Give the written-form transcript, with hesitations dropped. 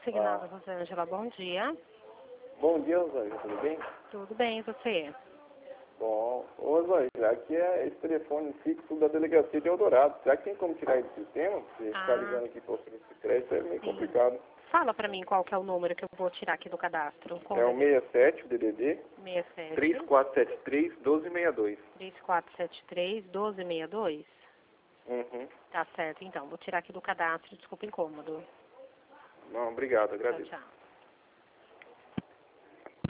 Consignado, Rosângela, bom dia. Bom dia, Rosângela, tudo bem? Tudo bem, e você? Bom, ô Rosângela, aqui é esse telefone fixo da delegacia de Eldorado. Será que tem como tirar ele do sistema? Você ficar ligando aqui para o serviço de crédito é meio complicado. Fala pra mim qual que é o número que eu vou tirar aqui do cadastro. É o 67, o DDD, 67 3473 1262. 3473 1262. Uhum. Tá certo, então. Vou tirar aqui do cadastro. Desculpa o incômodo. Não, obrigado, Tchau, agradeço. tchau.